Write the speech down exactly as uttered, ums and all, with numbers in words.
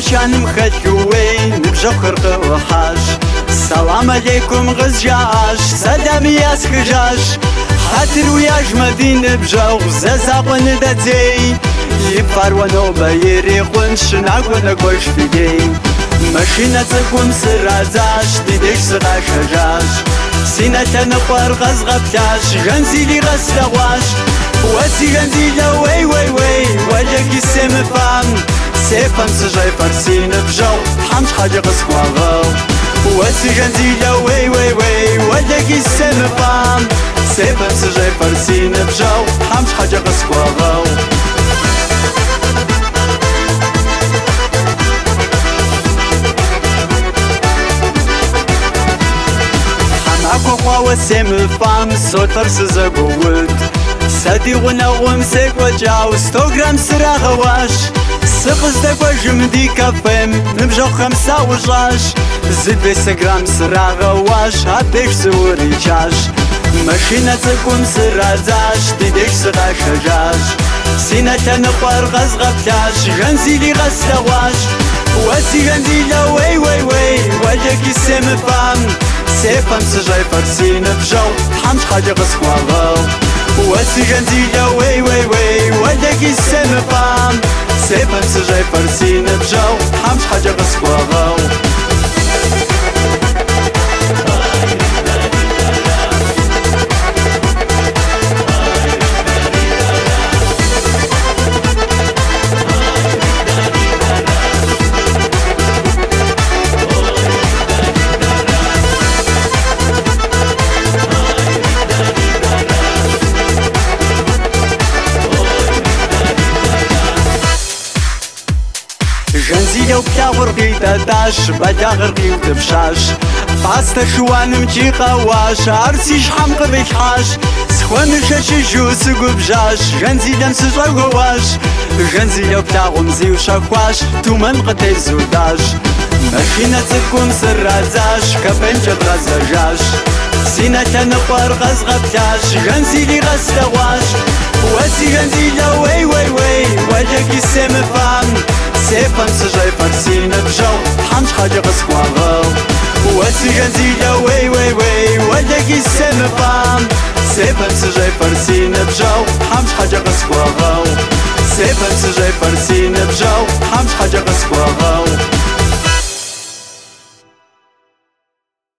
شانم خلوي نبجو خرق وحاش سلام عليكم غزجاش سلامي ياس خجاش حتر وياش مدينة بجو زازا وندتي يبار ونوبة يريقون شناق ونقوش فيدي ماشينة تكون سرازاش ديديش سغاش هجاش سينة تنقر غز غبتاش غنزيلي غز لغواش واسي غنزيلة وي وي وي وجهك السم فام سيفن سجاي فرسين بجو حمش حاجة غسخواغو واسي غنزيلة وي وي وي وجهك السم فام سيفن سجاي فرسين بجو حمش حاجة غسخواغو حماكو وسم فام صوت فرس زقوت سادي ونغم سيك وجاو ستو جرام سرا غواش سقز دقوا جمدي كفم نبجو خمسة وجاش زيد بيس جرام سرا غواش هاديش زوري جاش ماشينة تكون سرا زاش ديديش سرا شجاش سينة تنقر غز غبتاش غنزيلي غز لواش واسي غنزيلا وي وي وي وجهك السم فام سيفم سجاي فرسين بجو حمش حاجة غسخواغو واسي غنزيلة وي وي وي وجهك السم فام سيفم سجاي فرسين بجو حمش حاجة غسخواغو جنزيلة وبتا غرقي تداش بدا غرقي وتبشاش فاستا شوانم جي قواش عرسيش حمق بيحاش سخوان شاشي جوس قبجاش جنزيلة مسجا وغواش جنزيلة وبتا غمزي وشاكواش تومن قتي زوداش ماشينة تكون سرازاش كبنجة غزاجاش سينة تنقر غز غبتاش جنزيلي غز لواش واسي جنزيلة وي وي وي وجهك السم فام سيفن سجاي فرسين بجو حمش حاجة غسخواغو واسي غنزيلة وي وي وي وجهك السم فام سيفن سجاي فرسين بجو حمش حاجة غسخواغو سيفن سجاي فرسين بجو حمش حاجة غسخواغو